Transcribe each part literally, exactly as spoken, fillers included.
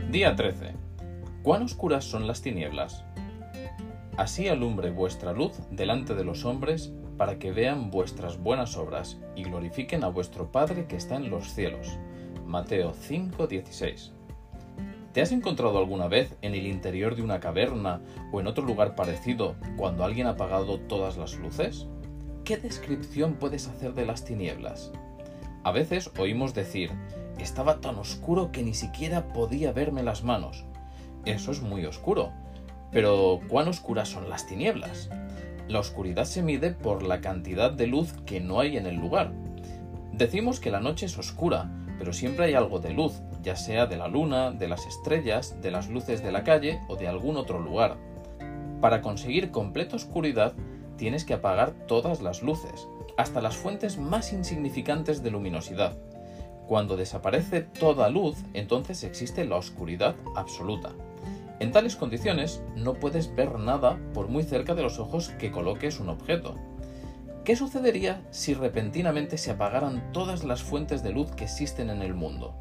Día trece. ¿Cuán oscuras son las tinieblas? Así alumbre vuestra luz delante de los hombres, para que vean vuestras buenas obras y glorifiquen a vuestro Padre que está en los cielos. Mateo cinco dieciséis. ¿Te has encontrado alguna vez en el interior de una caverna o en otro lugar parecido cuando alguien ha apagado todas las luces? ¿Qué descripción puedes hacer de las tinieblas? A veces oímos decir: estaba tan oscuro que ni siquiera podía verme las manos. Eso es muy oscuro. Pero ¿cuán oscuras son las tinieblas? La oscuridad se mide por la cantidad de luz que no hay en el lugar. Decimos que la noche es oscura, pero siempre hay algo de luz, ya sea de la luna, de las estrellas, de las luces de la calle o de algún otro lugar. Para conseguir completa oscuridad, tienes que apagar todas las luces, hasta las fuentes más insignificantes de luminosidad. Cuando desaparece toda luz, entonces existe la oscuridad absoluta. En tales condiciones, no puedes ver nada por muy cerca de los ojos que coloques un objeto. ¿Qué sucedería si repentinamente se apagaran todas las fuentes de luz que existen en el mundo?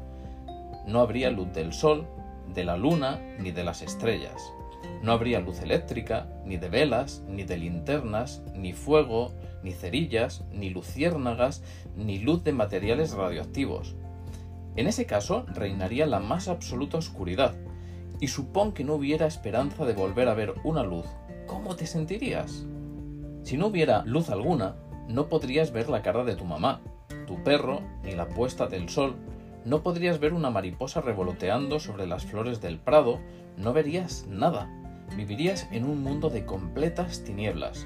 No habría luz del sol, de la luna, ni de las estrellas. No habría luz eléctrica, ni de velas, ni de linternas, ni fuego, ni cerillas, ni luciérnagas, ni luz de materiales radioactivos. En ese caso, reinaría la más absoluta oscuridad. Y supón que no hubiera esperanza de volver a ver una luz, ¿cómo te sentirías? Si no hubiera luz alguna, no podrías ver la cara de tu mamá, tu perro, ni la puesta del sol. No podrías ver una mariposa revoloteando sobre las flores del prado, no verías nada. Vivirías en un mundo de completas tinieblas.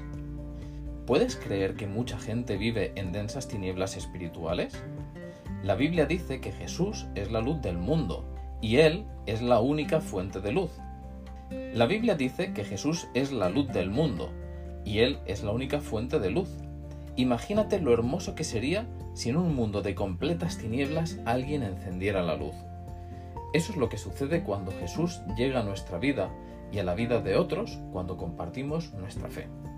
¿Puedes creer que mucha gente vive en densas tinieblas espirituales? La Biblia dice que Jesús es la luz del mundo, y Él es la única fuente de luz. La Biblia dice que Jesús es la luz del mundo, y Él es la única fuente de luz. Imagínate lo hermoso que sería si en un mundo de completas tinieblas alguien encendiera la luz. Eso es lo que sucede cuando Jesús llega a nuestra vida y a la vida de otros cuando compartimos nuestra fe.